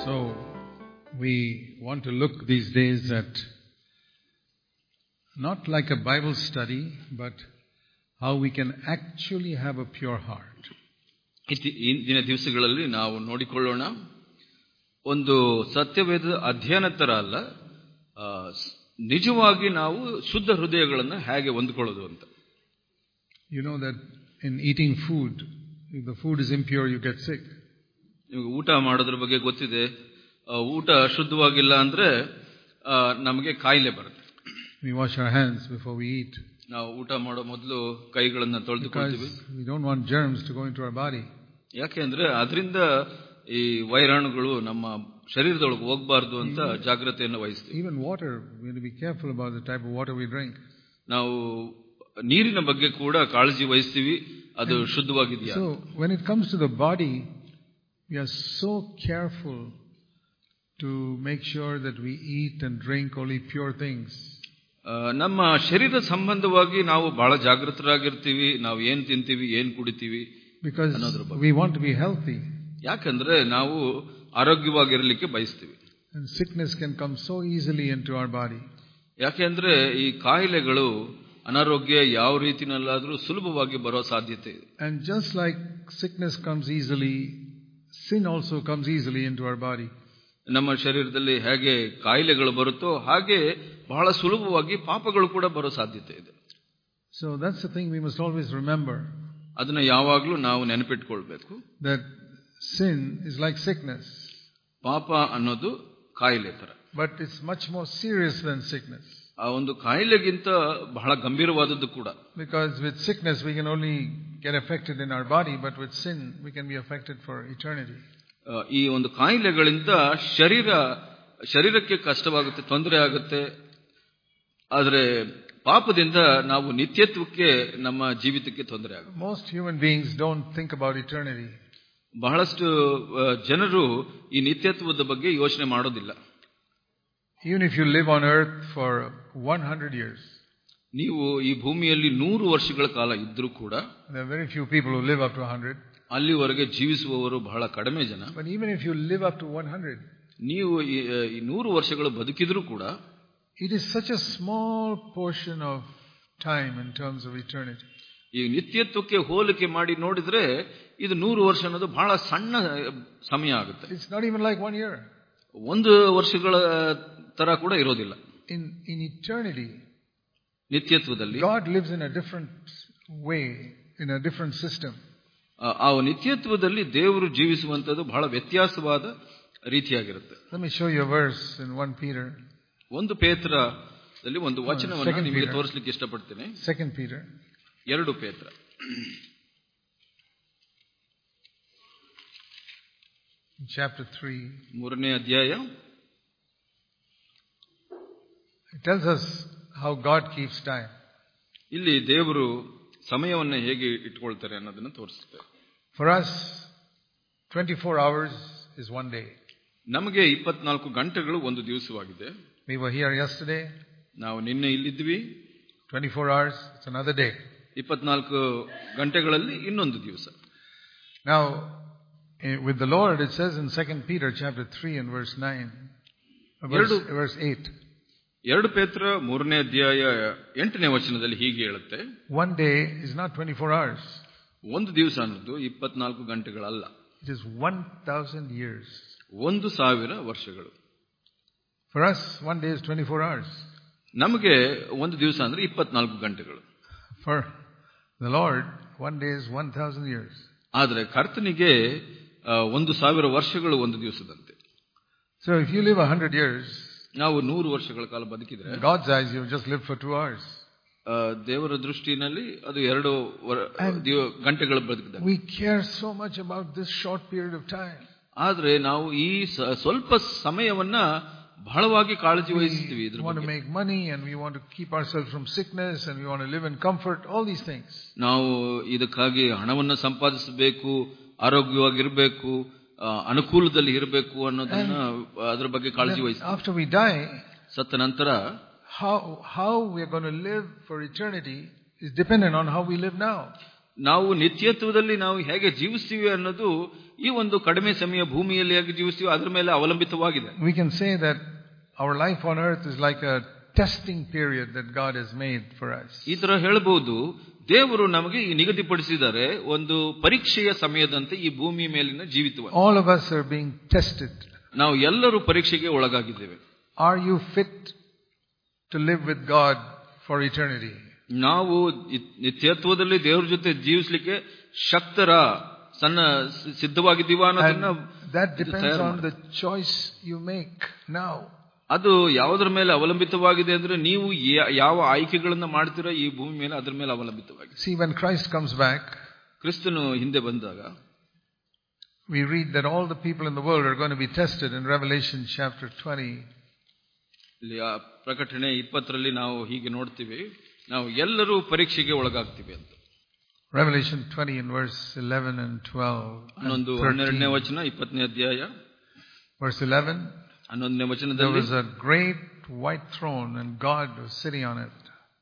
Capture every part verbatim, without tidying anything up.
So, we want to look these days at not like a Bible study, but how we can actually have a pure heart. ಇಂದಿನ ದಿವಸಗಳಲ್ಲಿ ನಾವು ನೋಡಿಕೊಳ್ಳೋಣ, ಒಂದು ಸತ್ಯವೇದ ಅಧ್ಯಯನ ತರ ಅಲ್ಲ, ನಿಜವಾಗಿ ನಾವು ಶುದ್ಧ ಹೃದಯಗಳನ್ನು ಹೇಗೆ ಹೊಂದಿಕೊಳ್ಳೋದು ಅಂತ. You know that in eating food, if the food is impure, you get sick. ನಿಮಗೆ ಊಟ ಮಾಡೋದ್ರ ಬಗ್ಗೆ ಗೊತ್ತಿದೆ, ಊಟ ಶುದ್ಧವಾಗಿಲ್ಲ ಅಂದ್ರೆ ನಮಗೆ ಕಾಯಿಲೆ ಬರುತ್ತೆ. We wash our hands before we eat. ನಾವು ಊಟ ಮಾಡೋ ಮೊದಲು ಕೈಗಳನ್ನು ತೊಳೆದುಕೊಳ್ತೀವಿ. We don't want germs to go into our body. ಯಾಕೆಂದ್ರೆ ಅದರಿಂದ ಈ ವೈರಾಣುಗಳು ನಮ್ಮ ಶರೀರದೊಳಗೆ ಹೋಗಬಾರದು ಅಂತ ಜಾಗ್ರತೆಯನ್ನು ವಹಿಸ್ತೀವಿ. Even water, we have to be careful about the type of water we drink. ನಾವು ನೀರಿನ ಬಗ್ಗೆ ಕೂಡ ಕಾಳಜಿ ವಹಿಸ್ತೀವಿ, ಅದು ಶುದ್ಧವಾಗಿದೆಯಾ. So when it comes to the body, we are so careful to make sure that we eat and drink only pure things. ನಮ್ಮ ಶರೀರ ಸಂಬಂಧವಾಗಿ ನಾವು ಬಹಳ ಜಾಗೃತರಾಗಿರ್ತೀವಿ, ನಾವು ಏನ್ ತಿಂತೀವಿ, ಏನ್ ಕುಡಿತೀವಿ, because we want to be healthy. ಯಾಕಂದ್ರೆ ನಾವು ಆರೋಗ್ಯವಾಗಿರಲಿಕ್ಕೆ ಬಯಸ್ತೀವಿ. And sickness can come so easily into our body. ಯಾಕೆಂದ್ರೆ ಈ ಕಾಯಿಲೆಗಳು, ಅನಾರೋಗ್ಯ ಯಾವ ರೀತಿನಲ್ಲಾದ್ರೂ ಸುಲಭವಾಗಿ ಬರೋ ಸಾಧ್ಯತೆ ಇದೆ. And just like sickness comes easily, sin also comes easily into our body. ನಮ್ಮ ಶರೀರದಲ್ಲಿ ಹೇಗೆ ಕಾಯಿಲೆಗಳು ಬರುತ್ತೋ ಹಾಗೆ ಬಹಳ ಸುಲಭವಾಗಿ ಪಾಪಗಳು ಕೂಡ ಬರೋ ಸಾಧ್ಯತೆ ಇದೆ. So that's the thing we must always remember. ಅದನ್ನ ಯಾವಾಗಲೂ ನಾವು ನೆನಪಿಟ್ಕೊಳ್ಬೇಕು. That sin is like sickness. ಪಾಪ ಅನ್ನೋದು ಕಾಯಿಲೆ ತರ. But it's much more serious than sickness. ಆ ಒಂದು ಕಾಯಿಲೆಗಿಂತ ಬಹಳ ಗಂಭೀರವಾದದ್ದು ಕೂಡ. Because with sickness we can only get affected in our body, but with sin we can be affected for eternity. ಈ ಒಂದು ಕಾಯಿಲೆಗಳಿಂದ ಶರೀರ ಶರೀರಕ್ಕೆ ಕಷ್ಟವಾಗುತ್ತೆ, ತೊಂದರೆ ಆಗುತ್ತೆ. ಆದರೆ ಪಾಪದಿಂದ ನಾವು ನಿತ್ಯತ್ವಕ್ಕೆ, ನಮ್ಮ ಜೀವಿತಕ್ಕೆ ತೊಂದರೆ ಆಗುತ್ತೆ. Most human beings don't think about eternity. ಬಹಳಷ್ಟು ಜನರು ಈ ನಿತ್ಯತ್ವದ ಬಗ್ಗೆ ಯೋಚನೆ ಮಾಡೋದಿಲ್ಲ. Even if you live on earth for one hundred years, ನೀವು ಈ ಭೂಮಿಯಲ್ಲಿ ನೂರು ವರ್ಷಗಳ ಕಾಲ ಇದ್ರೂ ಕೂಡ, there are very few people who live up to one hundred. ಅಲ್ಲಿವರೆಗೆ ಜೀವಿಸುವವರು ಬಹಳ ಕಡಿಮೆ ಜನ. But even if you live up to one hundred, ನೀವು ಈ ನೂರು ವರ್ಷಗಳು ಬದುಕಿದ್ರೂ ಕೂಡ, it is such a small portion of time in terms of eternity. ಈ ನಿತ್ಯತ್ವಕ್ಕೆ ಹೋಲಿಕೆ ಮಾಡಿ ನೋಡಿದ್ರೆ ಇದು ನೂರು ವರ್ಷ ಅನ್ನೋದು ಬಹಳ ಸಣ್ಣ ಸಮಯ ಆಗುತ್ತೆ. It's not even like one year. ಒಂದು ವರ್ಷಗಳ ತರ ಕೂಡ ಇರೋದಿಲ್ಲ. In in eternity, ನಿತ್ಯತ್ವದಲ್ಲಿ God lives in a different way, in a different system. ಆ ನಿತ್ಯತ್ವದಲ್ಲಿ ದೇವರು ಜೀವಿಸುವಂತದ್ದು ಬಹಳ ವ್ಯತ್ಯಾಸವಾದ ರೀತಿಯಾಗಿರುತ್ತೆ. Let me show you a verse in First Peter. ಒಂದು ಪೇತ್ರದಲ್ಲಿ ಒಂದು ವಚನವನ್ನು ನಿಮಗೆ ತೋರಿಸಲಿಕ್ಕೆ ಇಷ್ಟಪಡ್ತೇನೆ. Second Peter. ಎರಡು ಪೇತ್ರ chapter three. ಮೂರನೇ ಅಧ್ಯಾಯ. It tells us how God keeps time. ಇಲ್ಲಿ ದೇವರು ಸಮಯವನ್ನು ಹೇಗೆ ಇಟ್ಕೊಳ್ತಾರೆ ಅನ್ನೋದನ್ನು ತೋರಿಸುತ್ತೆ. For us, twenty-four hours is one day. ನಮಗೆ ಇಪ್ಪತ್ನಾಲ್ಕು ಗಂಟೆಗಳು ಒಂದು ದಿವಸವಾಗಿದೆ. We were here yesterday. ನಾವು ನಿನ್ನೆ ಇಲ್ಲಿದ್ವಿ. twenty-four hours, it's another day. ಇಪ್ಪತ್ನಾಲ್ಕು ಗಂಟೆಗಳಲ್ಲಿ ಇನ್ನೊಂದು ದಿವಸ. Now, with the Lord, it says in Second Peter chapter three and verse nine, verse, verse eight. ಎರಡು ಪೇತ್ರ ಮೂರನೇ ಅಧ್ಯಾಯ ಎಂಟನೇ ವಚನದಲ್ಲಿ ಹೀಗೆ ಹೇಳುತ್ತೆ, one day is not twenty-four hours. ಒಂದು ದಿವಸ ಅನ್ನೋದು ಇಪ್ಪತ್ನಾಲ್ಕು ಗಂಟೆಗಳಲ್ಲ. It is one thousand years. ಒಂದು ಸಾವಿರ ವರ್ಷಗಳು. For us, one day is twenty-four hours. ನಮಗೆ ಒಂದು ದಿವಸ ಅಂದ್ರೆ ಇಪ್ಪತ್ನಾಲ್ಕು ಗಂಟೆಗಳು. For the Lord, one day is one thousand years. ಆದರೆ ಕರ್ತನಿಗೆ ಒಂದು ಸಾವಿರ ವರ್ಷಗಳು ಒಂದು ದಿವಸದಂತೆ. So if you live a hundred years, ನಾವು ನೂರು ವರ್ಷಗಳ ಕಾಲ ಬದುಕಿದ್ರೆ, in God's eyes you just lived for two hours. ದೇವರ ದೃಷ್ಟಿನಲ್ಲಿ ಅದು ಎರಡು ಗಂಟೆಗಳ ಬದುಕಿದೆ. We care so much about this short period of time. ಆದ್ರೆ ನಾವು ಈ ಸ್ವಲ್ಪ ಸಮಯವನ್ನ ಬಹಳವಾಗಿ ಕಾಳಜಿ ವಹಿಸ್ತೀವಿ. We want to make money and we want to keep ourselves from sickness and we want to live in comfort, all these things. ನಾವು ಇದಕ್ಕಾಗಿ ಹಣವನ್ನು ಸಂಪಾದಿಸಬೇಕು, ಆರೋಗ್ಯವಾಗಿರಬೇಕು, ಅನುಕೂಲದಲ್ಲಿ ಇರಬೇಕು ಅನ್ನೋದನ್ನ ಅದರ ಬಗ್ಗೆ ಕಾಳಜಿ ವಹಿಸ್ತೀವಿ. After we die, ಸತ್ತ ನಂತರ how how we are going to live for eternity is dependent on how we live now. ನಾವು ನಿತ್ಯತ್ವದಲ್ಲಿ ನಾವು ಹೇಗೆ ಜೀವಿಸ್ತೀವಿ ಅನ್ನೋದು ಈ ಒಂದು ಕಡಿಮೆ ಸಮಯ ಭೂಮಿಯಲ್ಲಿ ಹೇಗೆ ಜೀವಿಸ್ತೀವಿ ಅದರ ಮೇಲೆ ಅವಲಂಬಿತವಾಗಿದೆ. We can say that our life on earth is like a testing period that God has made for us. ಈ ತರ ಹೇಳಬಹುದು, ದೇವರು ನಮಗೆ ಈ ನಿಗದಿಪಡಿಸಿದ್ದಾರೆ ಒಂದು ಪರೀಕ್ಷೆಯ ಸಮಯದಂತೆ ಈ ಭೂಮಿ ಮೇಲಿನ ಜೀವಿತವನ್ನು. All of us are being tested. ನಾವು ಎಲ್ಲರೂ ಪರೀಕ್ಷೆಗೆ ಒಳಗಾಗಿದ್ದೇವೆ. Are you fit to live with God for eternity? ನಾವು ನಿತ್ಯತ್ವದಲ್ಲಿ ದೇವರ ಜೊತೆ ಜೀವಿಸಲಿಕ್ಕೆ ಶಕ್ತರ ಸಣ್ಣ ಸಿದ್ಧವಾಗಿದ್ದೀವಾ ಅನ್ನೋದನ್ನ that depends on the choice you make now. ಅದು ಯಾವುದರ ಮೇಲೆ ಅವಲಂಬಿತವಾಗಿದೆ ಅಂದ್ರೆ ನೀವು ಯಾವ ಆಯ್ಕೆಗಳನ್ನ ಮಾಡ್ತೀರಾ ಈ ಭೂಮಿ ಮೇಲೆ ಅದರ ಮೇಲೆ ಅವಲಂಬಿತವಾಗಿದೆ. See, when Christ comes back, ಕ್ರಿಸ್ತನು ಹಿಂದೆ ಬಂದಾಗ we read that all the people in the world are going to be tested in Revelation chapter twenty. ಇಲ್ಲಿ ಪ್ರಕಟಣೆ ಇಪ್ಪತ್ತರಲ್ಲಿ ನಾವು ಹೀಗೆ ನೋಡ್ತೀವಿ, ನಾವು ಎಲ್ಲರೂ ಪರೀಕ್ಷೆಗೆ ಒಳಗಾಗ್ತೀವಿ ಅಂತ. Revelation twenty in verse eleven and twelve. ಹನ್ನೊಂದು ಹನ್ನೆರಡನೇ ವಚನ ಇಪ್ಪತ್ತನೇ ಅಧ್ಯಾಯ verse eleven. ಹನ್ನೊಂದನೇ ವಚನದಲ್ಲಿ there was a great white throne and God was sitting on it.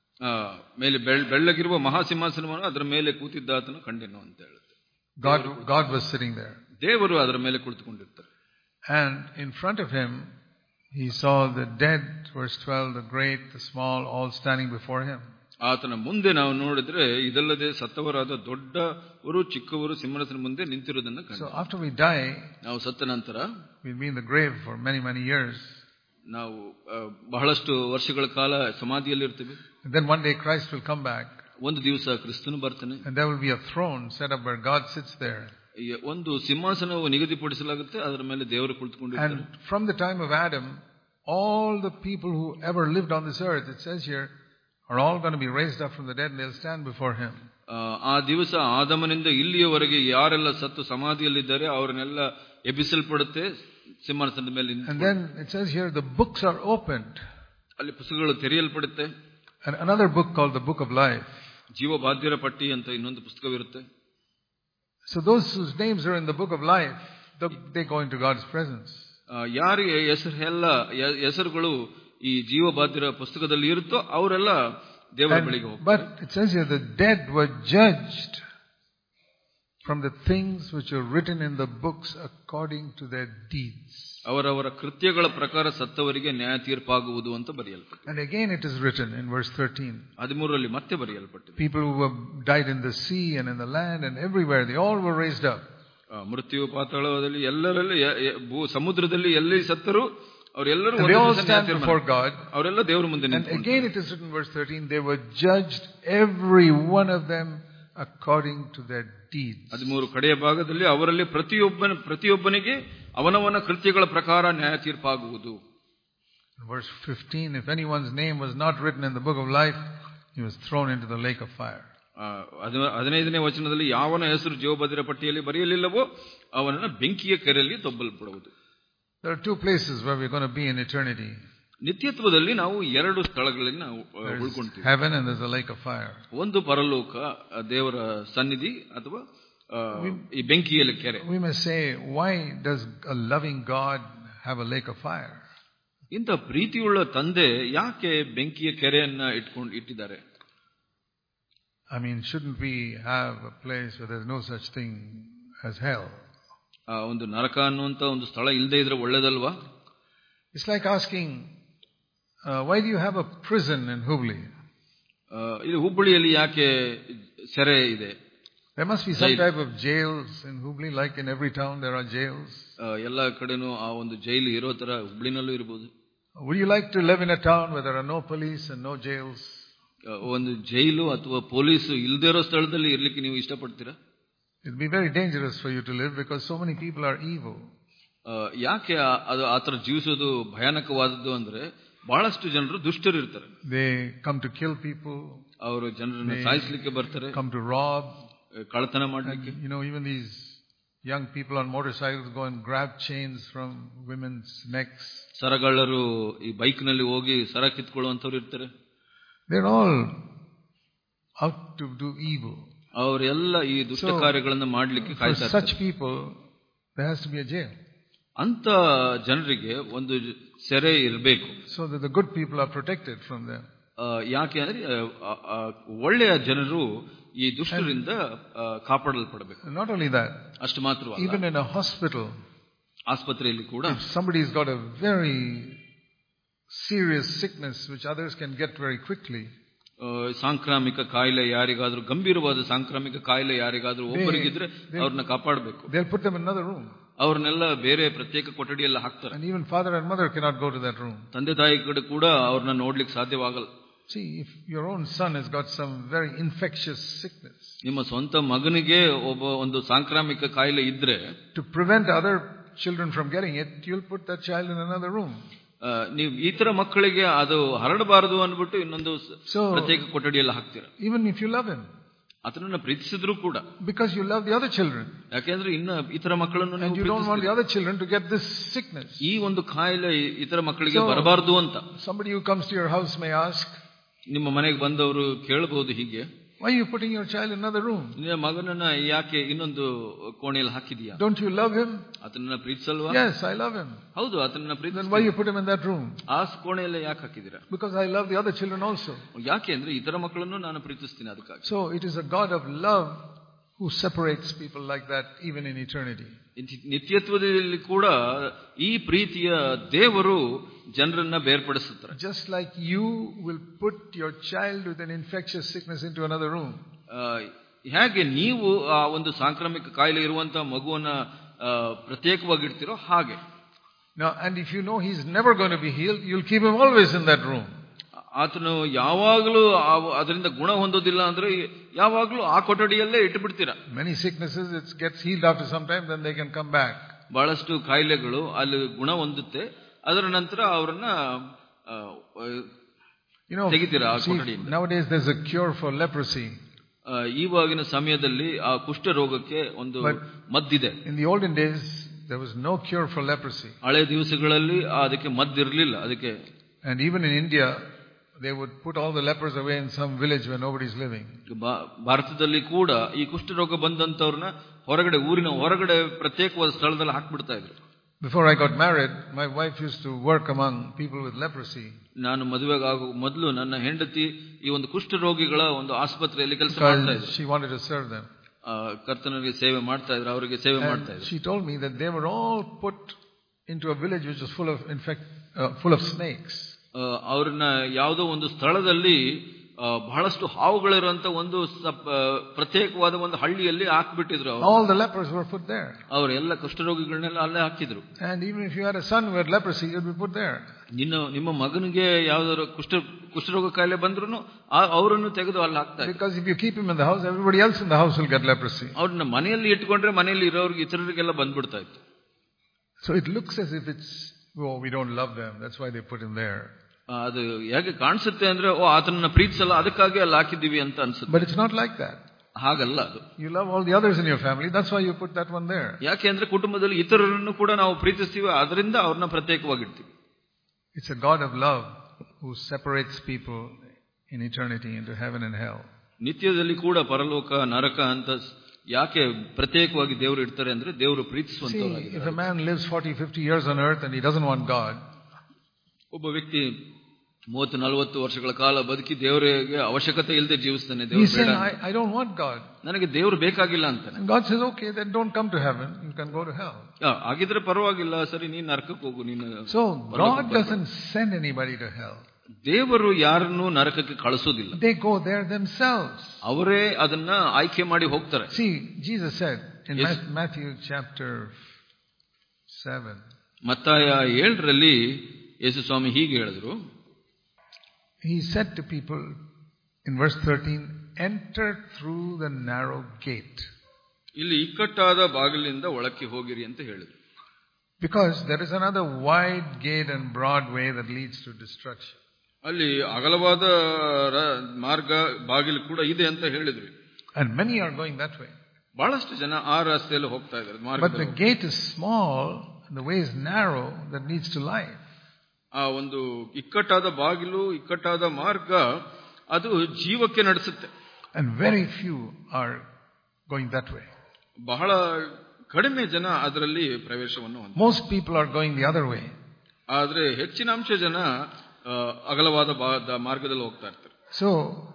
ಮೇಲೆ ಬೆಳ್ಳಗಿರುವ ಮಹಾಸಿಂಹಾಸನವನ್ನು ಅದರ ಮೇಲೆ ಕೂತಿದ್ದಾತನು ಕಂಡೆನು ಅಂತ ಹೇಳುತ್ತೆ. God God was sitting there. ದೇವರು ಅದರ ಮೇಲೆ ಕುಳಿತುಕೊಂಡಿರ್ತಾರೆ. And in front of him he saw the dead, verse twelve, the great, the small, all standing before him. ಆತನ ಮುಂದೆ ನಾವು ನೋಡಿದ್ರೆ ಇದಲ್ಲದೆ ಸತ್ತವರಾದ ದೊಡ್ಡವರು ಚಿಕ್ಕವರು ಸಿಂಹಾಸನದ ಮುಂದೆ ನಿಂತಿರುವುದನ್ನು ಕಂಡು. So after we die, ನಾವು ಸತ್ತ ನಂತರ we'll be in the grave for many many years. ನಾವು ಬಹಳಷ್ಟು ವರ್ಷಗಳ ಕಾಲ ಸಮಾಧಿಯಲ್ಲಿ ಇರ್ತೀವಿ. And then one day Christ will come back. ಒಂದು ದಿವಸ ಕ್ರಿಸ್ತನು ಬರ್ತಾನೆ. And there will be a throne set up where God sits there. ಒಂದು ಸಿಂಹಾಸನವು ನಿಗದಿಪಡಿಸಲಾಗುತ್ತೆ, ಅದರ ಮೇಲೆ ದೇವರು ಕುಳಿತುಕೊಂಡಿರ್ತಾರೆ. And from the time of Adam, all the people who ever lived on this earth, it says here, are all going to be raised up from the dead and they'll stand before him. ಆ ದಿವಸ ಆದಮನಿಂದ ಇಲ್ಲಿಯವರೆಗೆ ಯಾರೆಲ್ಲ ಸತ್ತು ಸಮಾಧಿಯಲ್ಲಿದ್ದಾರೆ ಅವರನ್ನೆಲ್ಲ ಎಬ್ಬಿಸಲ್ಪಡುತ್ತೆ ಸಿಂಹಾಸನದ ಮೇಲೆ. And then it says here the books are opened. ಅಲ್ಲಿ ಪುಸ್ತಕಗಳು ತೆರೆಯಲ್ಪಡುತ್ತೆ. And another book called the book of life. ಜೀವಬಾಧ್ಯರ ಪಟ್ಟಿ ಅಂತ ಇನ್ನೊಂದು ಪುಸ್ತಕವಿರುತ್ತೆ. So those whose names are in the book of life, they go into God's presence. ಯಾರಿಗೆ ಹೆಸರು ಎಲ್ಲ ಹೆಸರುಗಳು ಈ ಜೀವಬಾಧ್ಯರ ಪುಸ್ತಕದಲ್ಲಿ ಇರುತ್ತೋ ಅವರೆಲ್ಲ ದೇವರ ಬಳಿಗೆ ಹೋಗ್ತಾರೆ. But it says here the dead were judged from the things which are written in the books according to their deeds. ಅವರವರ ಕೃತ್ಯಗಳ ಪ್ರಕಾರ ಸತ್ತವರಿಗೆ ನ್ಯಾಯ ತೀರ್ಪಾಗುವುದು ಅಂತ ಬರೆಯಲ್ಪಟ್ಟಿದೆ. And again it is written in verse thirteen. ಹದಿಮೂರರಲ್ಲಿ ಮತ್ತೆ ಬರೆಯಲ್ಪಟ್ಟಿದೆ. People who have died in the sea and in the land and everywhere, they all were raised up. ಮೃತ್ಯು ಪಾತಾಳದಲ್ಲಿ ಎಲ್ಲರಲ್ಲಿ ಸಮುದ್ರದಲ್ಲಿ ಎಲ್ಲಿ ಸತ್ತರು ಅವರೆಲ್ಲರೂ they all stand before God. ಅವರೆಲ್ಲ ದೇವರ ಮುಂದೆ ನಿಂತುಕೊಂಡು. And again it is written in verse thirteen, they were judged every one of them according to their deeds. ಹದಿಮೂರು ಕಡೆಯ ಭಾಗದಲ್ಲಿ ಅವರಲ್ಲಿ ಪ್ರತಿಯೊಬ್ಬನ ಪ್ರತಿಯೊಬ್ಬನಿಗೆ ಅವನವನ ಕೃತ್ಯಗಳ ಪ್ರಕಾರ ನ್ಯಾಯ ತೀರ್ಪಾಗುವುದು. Verse fifteen, if anyone's name was not written in the book of life, he was thrown into the lake of fire. ಹದಿನೈದನೇ ವಚನದಲ್ಲಿ ಯಾವನ ಹೆಸರು ಜೀವಬಾಧ್ಯರ ಪಟ್ಟಿಯಲ್ಲಿ ಬರೆಯಲಿಲ್ಲವೋ ಅವನನ್ನು ಬೆಂಕಿಯ ಕೆರೆಯಲ್ಲಿ ತೊಬ್ಬಲ್ಪಡುವುದು. There are two places where we're going to be in eternity. ನಿತ್ಯತ್ವದಲ್ಲಿ ನಾವು ಎರಡು ಸ್ಥಳಗಳಲ್ಲಿ ನಾವು ಉಳ್ಕೊಂತೀವಿ. Heaven and there's a lake of fire. ಒಂದು ಪರಲೋಕ ದೇವರ ಸನ್ನಿಧಿ ಅಥವಾ ಈ ಬೆಂಕಿಯ ಕೆರೆ. We may say, why does a loving God have a lake of fire? ಇಂಥ ಪ್ರೀತಿಯುಳ್ಳ ತಂದೆ ಯಾಕೆ ಬೆಂಕಿಯ ಕೆರೆಯನ್ನ ಇಟ್ಕೊಂಡು ಇಟ್ಟಿದ್ದಾರೆ? I mean, shouldn't we have a place where there's no such thing as hell? ಒಂದು ನರಕ ಅನ್ನುವಂತ ಒಂದು ಸ್ಥಳ ಇಲ್ಲದೆ ಇದ್ರೆ ಒಳ್ಳೇದಲ್ವಾ? It's like asking, uh, why do you have a prison in Hubli? ಇದು ಹುಬ್ಬಳ್ಳಿಯಲ್ಲಿ ಯಾಕೆ ಸೆರೆ ಇದೆ? There must be some type of jails in Hubli, like in every town there are jails. ಎಲ್ಲ ಕಡೆನೂ ಆ ಒಂದು ಜೈಲು ಇರೋ ತರ ಹುಬ್ಬಳ್ಳಿನಲ್ಲೂ ಇರಬಹುದು. Would you like to live in a town where there are no police and no jails? ಒಂದು ಜೈಲು ಅಥವಾ police ಇಲ್ಲದೇ ಇರೋ ಸ್ಥಳದಲ್ಲಿ ಇರ್ಲಿಕ್ಕೆ ನೀವು ಇಷ್ಟಪಡ್ತೀರಾ? It will be very dangerous for you to live because so many people are evil. ಯಾಕೆ ಅದು ಆತರ ಜೀವಿಸೋದು ಭಯಾನಕವಾದದ್ದು ಅಂದ್ರೆ ಬಹಳಷ್ಟು ಜನರು ದುಷ್ಟರು ಇರ್ತಾರೆ. They come to kill people. ಅವರು ಜನರನ್ನು ಸಾಯಿಸಲಿಕ್ಕೆ ಬರ್ತಾರೆ. Come to rob. ಕಳ್ಳತನ ಮಾಡಲಿಕ್ಕೆ. You know, even these young people on motorcycles go and grab chains from women's necks. ಸರಗಳ್ಳರು ಈ ಬೈಕ್ ನಲ್ಲಿ ಹೋಗಿ ಸರ ಕಿತ್ಕೊಳ್ಳುವಂತವ್ರು ಇರ್ತಾರೆ. They're all out to do evil. ಅವರೆಲ್ಲ ಈ ದುಷ್ಟ ಕಾರ್ಯಗಳನ್ನು ಮಾಡಲಿಕ್ಕೆ ಕಾಯ್ತಾ ಇರ್ತಾರೆ. Such people there has to be a jail. ಅಂತ ಜನರಿಗೆ ಒಂದು ಸೆರೆ ಇರಬೇಕು. So that the good people are protected from them. ಯಾಕೆ ಅಂದ್ರೆ ಒಳ್ಳೆಯ ಜನರು ಈ ದುಷ್ಟರಿಂದ ಕಾಪಾಡಲ್ಪಡಬೇಕು. Not only that, ಅಷ್ಟು ಮಾತ್ರವಲ್ಲ, even in a hospital, ಆಸ್ಪತ್ರೆಯಲ್ಲಿ ಕೂಡ if somebody's got a very serious sickness which others can get very quickly, ಸಾಂಕ್ರಾಮಿಕ ಕಾಯಿಲೆ ಯಾರಿಗಾದ್ರೂ, ಗಂಭೀರವಾದ ಸಾಂಕ್ರಾಮಿಕ ಕಾಯಿಲೆ ಯಾರಿಗಾದ್ರೂ ಒಬ್ಬರಿಗಿದ್ರೆ ಅವ್ರನ್ನ ಕಾಪಾಡಬೇಕು. They'll put them in another room. ಅವ್ರನ್ನೆಲ್ಲ ಬೇರೆ ಪ್ರತ್ಯೇಕ ಕೊಠಡಿಯಲ್ಲಿ ಹಾಕ್ತಾರೆ. And even father and mother cannot go to that room. ತಂದೆ ತಾಯಿ ಕಡೆ ಕೂಡ ಅವ್ರನ್ನ ನೋಡ್ಲಿಕ್ಕೆ ಸಾಧ್ಯವಾಗಲ್ಲ. See, if your own son has got some very infectious sickness, ನಿಮ್ಮ ಸ್ವಂತ ಮಗನಿಗೆ ಒಬ್ಬ ಒಂದು ಸಾಂಕ್ರಾಮಿಕ ಕಾಯಿಲೆ ಇದ್ರೆ, to prevent other children from getting it, you'll put that child in another room. ನೀವು ಈ ತರ ಮಕ್ಕಳಿಗೆ ಅದು ಹರಡಬಾರದು ಅಂದ್ಬಿಟ್ಟು ಇನ್ನೊಂದು ಪ್ರತ್ಯೇಕ ಕೊಠಡಿಯಲ್ಲಿ ಹಾಕ್ತೀರಾ. Even if you love him, ಅದನ್ನ ಪ್ರೀತಿಸಿದ್ರು ಕೂಡ, because you love the other children, ಯಾಕೆಂದ್ರೆ ಇನ್ನ ಇತರ ಮಕ್ಕಳನ್ನು and you don't want the other children to get this sickness, ಈ ಒಂದು ಕಾಯಿಲೆ ಇತರ ಮಕ್ಕಳಿಗೆ ಬರಬಾರದು ಅಂತ. Somebody who comes to your house may ask, ನಿಮ್ಮ ಮನೆಗೆ ಬಂದವರು ಕೇಳಬಹುದು ಹೀಗೆ, why are you putting your child in another room? ನಿನ್ನ ಮಗನನ್ನ ಯಾಕೆ ಇನ್ನೊಂದು ಕೋಣೆಯಲ್ಲಿ ಹಾಕಿದೀಯಾ? Don't you love him? ಆತನನ್ನ ಪ್ರೀತಿಸಲ್ವಾ? Yes, I love him. ಹೌದು, ಆತನನ್ನ ಪ್ರೀತಿಸ್ತೀನಿ. Then why you put him in that room? ಆ ಕೋಣೆಯಲ್ಲಿ ಯಾಕೆ ಹಾಕಿದೀರಾ? Because I love the other children also. ಯಾಕೆ ಅಂದ್ರೆ ಇತರ ಮಕ್ಕಳನ್ನು ನಾನು ಪ್ರೀತಿಸ್ತೀನಿ ಅದಕ್ಕಾಗಿ. So it is a God of love who separates people like that even in eternity. ನಿತ್ಯತ್ವದಲ್ಲಿ ಕೂಡ ಈ ಪ್ರೀತಿಯ ದೇವರು ಜನರನ್ನ ಬೇರ್ಪಡಿಸುತ್ತಾರೆ. Just like you will put your child with an infectious sickness into another room. ಹೇಗೆ ನೀವು ಆ ಒಂದು ಸಾಂಕ್ರಾಮಿಕ ಕಾಯಿಲೆ ಇರುವಂತಹ ಮಗುವನ್ನ ಪ್ರತ್ಯೇಕವಾಗಿ ಇಡ್ತೀರೋ ಹಾಗೆ. Now, and if you know he's never going to be healed, you'll keep him always in that room. ಆತನು ಯಾವಾಗಲೂ ಅದರಿಂದ ಗುಣ ಹೊಂದೋದಿಲ್ಲ ಅಂದ್ರೆ ಯಾವಾಗಲೂ ಆ ಕೊಠಡಿಯಲ್ಲೇ ಇಟ್ಟು ಬಿಡ್ತೀರಾ. Many sicknesses it gets healed after some time, then they can come back. ಬಹಳಷ್ಟು ಕಾಯಿಲೆಗಳು ಅಲ್ಲಿ ಗುಣ ಹೊಂದುತ್ತೆ, ಅದರ ನಂತರ ಅವರನ್ನ ತೆಗಿತೀರಾ ಆ ಕೊಠಡಿಯಿಂದ. Nowadays there's a cure for leprosy. ಈವಾಗಿನ ಸಮಯದಲ್ಲಿ ಆ ಕುಷ್ಠ ರೋಗಕ್ಕೆ ಒಂದು ಮದ್ದಿದೆ. In the olden days there was no cure for leprosy. ಹಳೆ ದಿವಸಗಳಲ್ಲಿ ಅದಕ್ಕೆ ಮದ್ದಿರಲಿಲ್ಲ. ಅದಕ್ಕೆ and even in India they would put all the lepers away in some village where nobody is living. ಭಾರತದಲ್ಲಿ ಕೂಡ ಈ ಕುಷ್ಠ ರೋಗ ಬಂದಂತವ್ರನ್ನ ಹೊರಗಡೆ, ಊರಿನ ಹೊರಗಡೆ ಪ್ರತ್ಯೇಕವಾದ ಸ್ಥಳದಲ್ಲಿ ಹಾಕ್ಬಿಡ್ತಾ ಇದ್ರು. Before I got married, my wife used to work among people with leprosy. ನಾನು ಮದುವೆಗೆ ಆಗೋ ಮೊದಲು ನನ್ನ ಹೆಂಡತಿ ಈ ಒಂದು ಕುಷ್ಠ ರೋಗಿಗಳ ಒಂದು ಆಸ್ಪತ್ರೆಯಲ್ಲಿ ಕೆಲಸ ಮಾಡ್ತಾ ಇದ್ರು. She wanted to serve them. ಕರ್ತನಿಗೆ ಸೇವೆ ಮಾಡ್ತಾ ಇದ್ರು, ಅವರಿಗೆ ಸೇವೆ ಮಾಡ್ತಾ ಇದ್ರು. She told me that they were all put into a village which was full of in fact uh, full of snakes. ಅವ್ರನ್ನ ಯಾವುದೋ ಒಂದು ಸ್ಥಳದಲ್ಲಿ ಬಹಳಷ್ಟು ಹಾವುಗಳಿರುವಂತ ಒಂದು ಪ್ರತ್ಯೇಕವಾದ ಒಂದು ಹಳ್ಳಿಯಲ್ಲಿ ಹಾಕ್ಬಿಟ್ಟಿದ್ರು. All the lepers were put there. ಅವರೆಲ್ಲ ಕುಷ್ಠರೋಗಿಗಳನ್ನೆಲ್ಲ ಅಲ್ಲೇ ಹಾಕಿದ್ರು. And even if you had a son who had leprosy, you'd be put there. ನಿನ್ನ ನಿಮ್ಮ ಮಗನಿಗೆ ಯಾವ್ದಾದ್ರು ಕುಷ್ಠ ಕುಷ್ಠರೋಗ ಕಾಯಿಲೆ ಬಂದ್ರು ಅವರನ್ನು ತೆಗೆದು ಅಲ್ಲಿ ಹಾಕ್ತಾರೆ. Because if you keep him in the house, everybody else in the house will get leprosy. ಅವ್ರನ್ನ ಮನೆಯಲ್ಲಿ ಇಟ್ಕೊಂಡ್ರೆ ಮನೆಯಲ್ಲಿ ಇರೋರಿಗೆ ಇತರರಿಗೆಲ್ಲ ಬಂದ್ಬಿಡ್ತಾ ಇತ್ತು. So it looks as if it's, oh, we don't love them, that's why they put him there. ಅದು ಹೇಗೆ ಕಾಣಿಸುತ್ತೆ ಅಂದ್ರೆ, ಓ ಆತನನ್ನ ಪ್ರೀತಿಸಲ್ಲ ಅದಕ್ಕಾಗಿ ಅಲ್ಲಿ ಹಾಕಿದ್ದೀವಿ ಅಂತ ಅನ್ಸುತ್ತೆ. But it's not like that. ಹಾಗಲ್ಲ ಅದು. You love all the others in your family, that's why you put that one there. ಯಾಕೆ ಅಂದ್ರೆ ಕುಟುಂಬದಲ್ಲಿ ಇತರರನ್ನು ಕೂಡ ನಾವು ಪ್ರೀತಿಸ್ತೀವಿ, ಅದರಿಂದ ಅವ್ರನ್ನ ಪ್ರತ್ಯೇಕವಾಗಿಡ್ತೀವಿ. It's a God of love who separates people in eternity into heaven and hell. ನಿತ್ಯದಲ್ಲಿ ಕೂಡ ಪರಲೋಕ ನರಕ ಅಂತ ಯಾಕೆ ಪ್ರತ್ಯೇಕವಾಗಿ ದೇವರು ಇಡ್ತಾರೆ ಅಂದ್ರೆ ದೇವರು ಪ್ರೀತಿಸುವಂತವರಾಗಿದ್ದಾರೆ. If a man lives forty fifty years on earth and he doesn't want God, ಒಬ್ಬ ವ್ಯಕ್ತಿ ಮೂವತ್ತು ನಲವತ್ತು ವರ್ಷಗಳ ಕಾಲ ಬದುಕಿ ದೇವರಿಗೆ ಅವಶ್ಯಕತೆ ಇಲ್ಲದೆ ಜೀವಿಸ್ತಾನೆ. He's saying, I, I don't want God. ನನಗೆ ದೇವರು ಬೇಕಾಗಿಲ್ಲ ಅಂತಾನೆ. And God says, okay, then don't come to heaven, you can go to hell. ಹಾಗಿದ್ರೆ ಪರವಾಗಿಲ್ಲ, ಸರಿ ನೀನು ನರಕಕ್ಕೆ ಹೋಗು. ನೀನು So God doesn't send anybody to hell. ದೇವರು ಯಾರನ್ನು ನರಕಕ್ಕೆ ಕಳಿಸೋದಿಲ್ಲ. They go there themselves. ಅವರೇ ಅದನ್ನ ಆಯ್ಕೆ ಮಾಡಿ ಹೋಗ್ತಾರೆ. See, Jesus said in yes. Matthew chapter seven. ಮತ್ತಾಯ ಏಳರಲ್ಲಿ ಯೇಸು ಸ್ವಾಮಿ ಹೀಗೆ ಹೇಳಿದ್ರು. He said to people in verse thirteen, enter through the narrow gate. ಇಲ್ಲಿ ಇಕ್ಕಟ್ಟಾದ ಬಾಗಿಲಿನಿಂದ ಒಳಕ್ಕೆ ಹೋಗಿರಿ ಅಂತ ಹೇಳಿದ್ರು. Because there is another wide gate and broad way that leads to destruction. ಅಲ್ಲಿ ಅಗಲವಾದ ಮಾರ್ಗ ಬಾಗಿಲು ಕೂಡ ಇದೆ ಅಂತ ಹೇಳಿದ್ರು. And many are going that way. ಬಹಳಷ್ಟು ಜನ ಆ ರಸ್ತೆಯಲ್ಲಿ ಹೋಗ್ತಾ ಇದ್ದಾರೆ. But the gate is small and the way is narrow that leads to life. ಆ ಒಂದು ಇಕ್ಕಟ್ಟಾದ ಬಾಗಿಲು, ಇಕ್ಕಟ್ಟಾದ ಮಾರ್ಗ ಅದು ಜೀವಕ್ಕೆ ನಡೆಸುತ್ತೆ. And very few are going that way. ಬಹಳ ಕಡಿಮೆ ಜನ ಅದರಲ್ಲಿ ಪ್ರವೇಶವನ್ನು ಹೊಂದಿದ್ದಾರೆ. Most people are going the other way. ಆದ್ರೆ ಹೆಚ್ಚಿನ ಅಂಶ ಜನ ಅಗಲವಾದ ಮಾರ್ಗದಲ್ಲಿ ಹೋಗ್ತಾ ಇರ್ತಾರೆ. So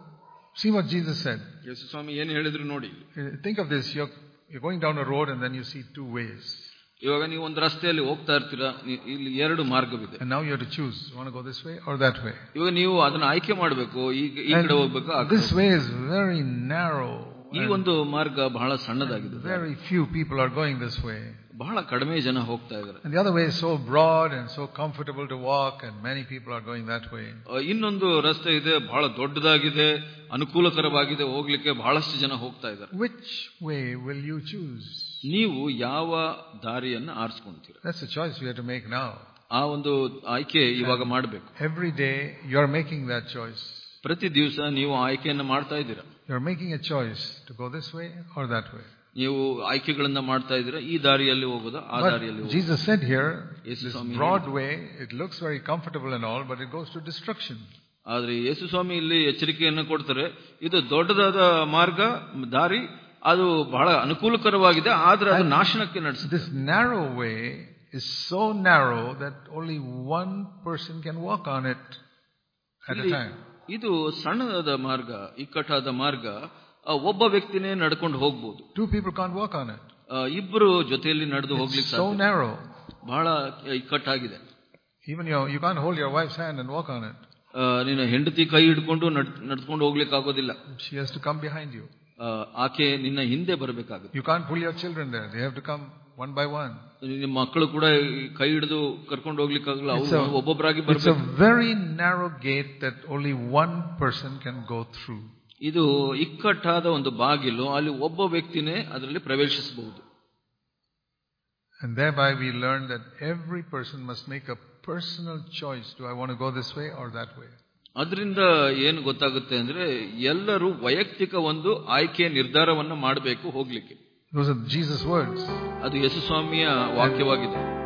See what Jesus said. ಯೇಸು ಸ್ವಾಮಿ ಏನು ಹೇಳಿದ್ರು ನೋಡಿ. Think of this. You're, you're going down a road and then you see two ways. ಇವಾಗ ನೀವು ಒಂದು ರಸ್ತೆಯಲ್ಲಿ ಹೋಗ್ತಾ ಇರ್ತೀರಾ, ಇಲ್ಲಿ ಎರಡು ಮಾರ್ಗವಿದೆ. And now you have to choose. You want to go this way or that way? ಇವಾಗ ನೀವು ಅದನ್ನ ಆಯ್ಕೆ ಮಾಡಬೇಕು. ಈಗ ಈ ಕಡೆ ಹೋಗ್ಬೇಕು, ಆ ಕಡೆ. This way is very narrow. ಈ ಒಂದು ಮಾರ್ಗ ಬಹಳ ಸಣ್ಣದಾಗಿದೆ. Very few people are going this way. ಬಹಳ ಕಡಿಮೆ ಜನ ಹೋಗ್ತಾ ಇದ್ದಾರೆ. And the other way is so broad and so comfortable to walk, and many people are going that way. ಇನ್ನೊಂದು ರಸ್ತೆ ಇದೆ, ಬಹಳ ದೊಡ್ಡದಾಗಿದೆ, ಅನುಕೂಲಕರವಾಗಿದೆ, ಹೋಗ್ಲಿಕ್ಕೆ ಬಹಳಷ್ಟು ಜನ ಹೋಗ್ತಾ ಇದ್ದಾರೆ. Which way will you choose? ನೀವು ಯಾವ ದಾರಿಯನ್ನು ಆರಿಸಿಕೊಂತೀರಾ? That's a choice we have to make now. ಆ ಒಂದು ಆಯ್ಕೆ ಇವಾಗ ಮಾಡಬೇಕು. Every day you are making that choice. ಪ್ರತಿ ದಿವಸ ನೀವು ಆಯ್ಕೆಯನ್ನು ಮಾಡ್ತಾ ಇದ್ದೀರಾ. You are making a choice to go this way or that way. ನೀವು ಆಯ್ಕೆಗಳನ್ನ ಮಾಡ್ತಾ ಇದ್ದೀರಾ, ಈ ದಾರಿಯಲ್ಲಿ ಹೋಗೋದಾ ಆ ದಾರಿಯಲ್ಲಿ ಹೋಗೋದಾ? Jesus said here, this broad way, it looks very comfortable and all, but it goes to destruction. ಆದ್ರೆ ಯೇಸು ಸ್ವಾಮಿ ಇಲ್ಲಿ ಎಚ್ಚರಿಕೆಯನ್ನು ಕೊಡ್ತಾರೆ, ಇದು ದೊಡ್ಡದಾದ ಮಾರ್ಗ, ದಾರಿ, ಅದು ಬಹಳ ಅನುಕೂಲಕರವಾಗಿದೆ, ಆದ್ರೆ ಅದು ನಾಶನಕ್ಕೆ ನಡೆಸುತ್ತೆ. This narrow way is so narrow that only one person can walk on it at a time. ಇದು ಸಣ್ಣದಾದ ಮಾರ್ಗ, ಇಕ್ಕಟ್ಟಾದ ಮಾರ್ಗ, ಒಬ್ಬ ವ್ಯಕ್ತಿನೇ ನಡ್ಕೊಂಡು ಹೋಗ್ಬೋದು. Two people can't walk on it. ಇಬ್ಬರು ಜೊತೆಯಲ್ಲಿ ನಡೆದು ಹೋಗ್ಲಿಕ್ಕೆ so narrow. ಬಹಳ ಇಕ್ಕಟ್ಟಾಗಿದೆ. Even you you can't hold your wife's hand and walk on it. ನಿನ್ನ ಹೆಂಡತಿ ಕೈ ಹಿಡ್ಕೊಂಡು ನಡ್ಕೊಂಡು ಹೋಗ್ಲಿಕ್ಕೆ ಆಗೋದಿಲ್ಲ. She has to come behind you. ಆಕೆ ನಿನ್ನ ಹಿಂದೆ ಬರಬೇಕಾಗುತ್ತೆ. You can't pull your children there. They have to come one by one. ನಿಮ್ಮ ಮಕ್ಕಳು ಕೂಡ ಕೈ ಹಿಡಿದು ಕರ್ಕೊಂಡು ಹೋಗ್ಲಿಕ್ಕೆ ಆಗಲ್ಲ, ಅವರು ಒಬ್ಬೊಬ್ಬರಾಗಿ ಬರಬೇಕು. It's a very narrow gate that only one person can go through. ಇದು ಇಕ್ಕಟ್ಟಾದ ಒಂದು ಬಾಗಿಲು, ಅಲ್ಲಿ ಒಬ್ಬ ವ್ಯಕ್ತಿನೇ ಅದರಲ್ಲಿ ಪ್ರವೇಶಿಸಬಹುದು. And thereby we learn that every person must make a personal choice. Do I want to go this way or that way? ಅದರಿಂದ ಏನು ಗೊತ್ತಾಗುತ್ತೆ ಅಂದ್ರೆ ಎಲ್ಲರೂ ವೈಯಕ್ತಿಕ ಒಂದು ಆಯ್ಕೆ ನಿರ್ಧಾರವನ್ನು ಮಾಡಬೇಕು ಹೋಗ್ಲಿಕ್ಕೆ. Those are Jesus' words. ಅದು ಯೇಸು ಸ್ವಾಮಿಯ ವಾಕ್ಯವಾಗಿದೆ.